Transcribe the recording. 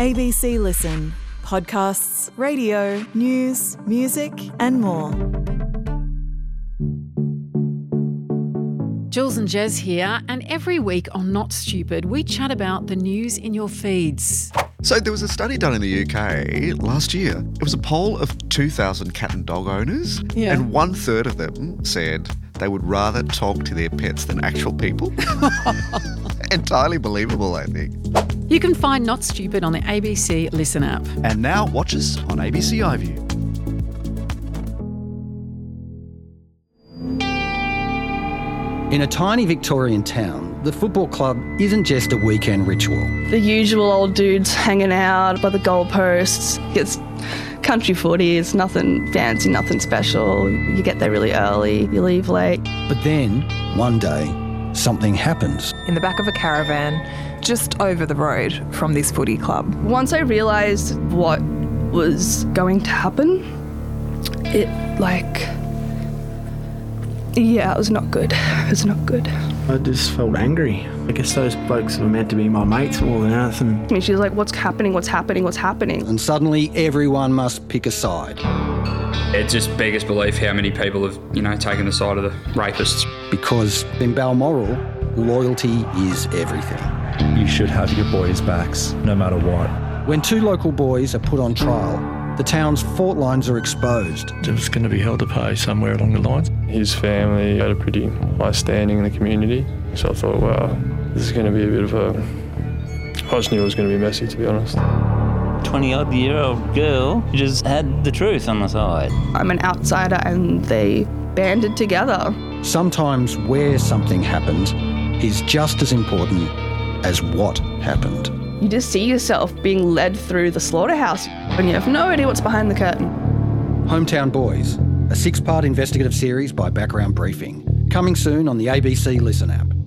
ABC Listen. Podcasts, radio, news, music and more. Jules and Jez here, and every week on Not Stupid, we chat about the news in your feeds. So there was a study done in the UK last year. It was a poll of 2,000 cat and dog owners, and 1/3 of them said they would rather talk to their pets than actual people. Entirely believable, I think. You can find Not Stupid on the ABC Listen app. And now watch us on ABC iView. In a tiny Victorian town, the football club isn't just a weekend ritual. The usual old dudes hanging out by the goalposts. It's country footy, it's nothing fancy, nothing special. You get there really early, you leave late. But then, one day, something happens. In the back of a caravan, just over the road from this footy club. Once I realised what was going to happen, it was not good. It was not good. I just felt angry. I guess those blokes were meant to be my mates more than anything. I mean, she was like, what's happening, what's happening, what's happening? And suddenly everyone must pick a side. It just beggars belief how many people have, taken the side of the rapists. Because in Balmoral, loyalty is everything. You should have your boys' backs, no matter what. When two local boys are put on trial, the town's fault lines are exposed. It was going to be held to pay somewhere along the lines. His family had a pretty high standing in the community, so I thought, wow, this is going to be a bit of a... I just knew it was going to be messy, to be honest. 20-odd-year-old girl who just had the truth on the side. I'm an outsider and they banded together. Sometimes where something happened is just as important as what happened. You just see yourself being led through the slaughterhouse and you have no idea what's behind the curtain. Hometown Boys, a 6-part investigative series by Background Briefing. Coming soon on the ABC Listen app.